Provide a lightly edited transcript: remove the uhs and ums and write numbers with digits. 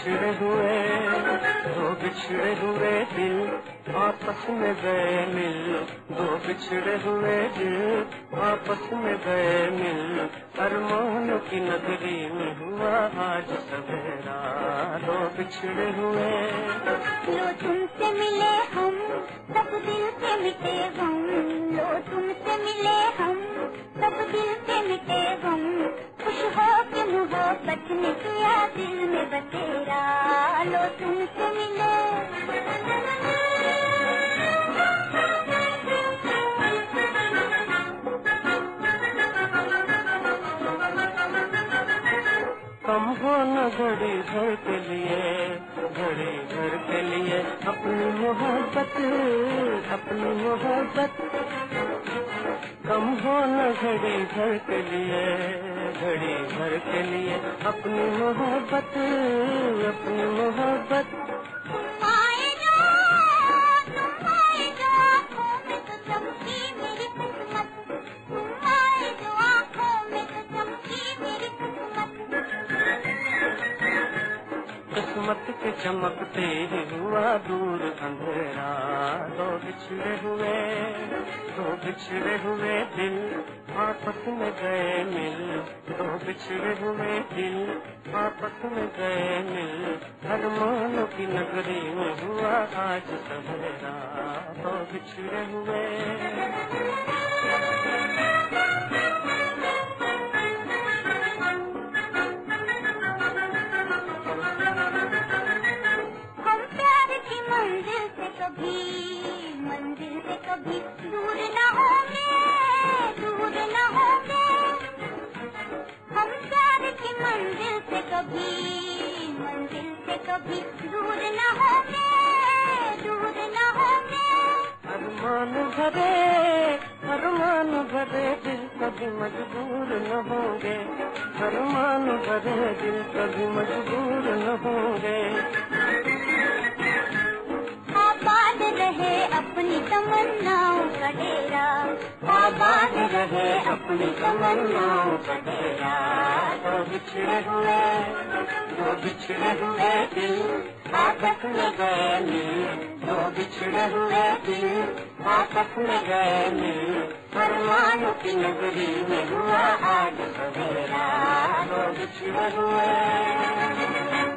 बिछड़े हुए, दो बिछड़े हुए दिल आपस में गए मिल, दो बिछड़े हुए दिल आपस में गए मिल, अरमानों की नगरी में हुआ आज सवेरा, दो बिछड़े हुए। लो तुमसे मिले हम, सब दिल से मिटे गम, लो तुमसे मिले हम, सब दिल से मिटे गम, खुश हो के मोहब्बत ने किया दिल में बसेरा, लो तुमसे मिले। कम हो न घड़ी भर के लिए, घड़ी भर के लिए अपनी मोहब्बत, अपनी मोहब्बत। कम हो न घड़ी भर के लिए, घड़ी भर के लिए अपनी मोहब्बत, अपनी मोहब्बत। किस्मत के चमकते ही हुआ दूर अंधेरा, दो बिछड़े हुए, दो बिछड़े हुए दिल आपस में गए मिल, दो बिछड़े हुए दिल आपस में गए मिल, अरमानों की नगरी में हुआ आज सवेरा, दो बिछड़े हुए। मंजिल से कभी दूर न होंगे, दूर न होंगे, हम प्यार की मंजिल से कभी दूर न होंगे, दूर न होंगे। अरमान भरे, अरमान भरे दिल कभी मजबूर न होंगे, अरमान भरे दिल कभी मजबूर न होंगे। आबाद रहे अपनी तमन्नाओं का डेरा, आबाद रहे अपनी तमन्नाओं का डेरा, दो बिछड़े हुए, दो बिछड़े हुए दिल आपस में गए मिल, दो बिछड़े हुए दिल आपस में गए मिल, अरमानों की नगरी में हुआ आज सवेरा, दो बिछड़े हुए।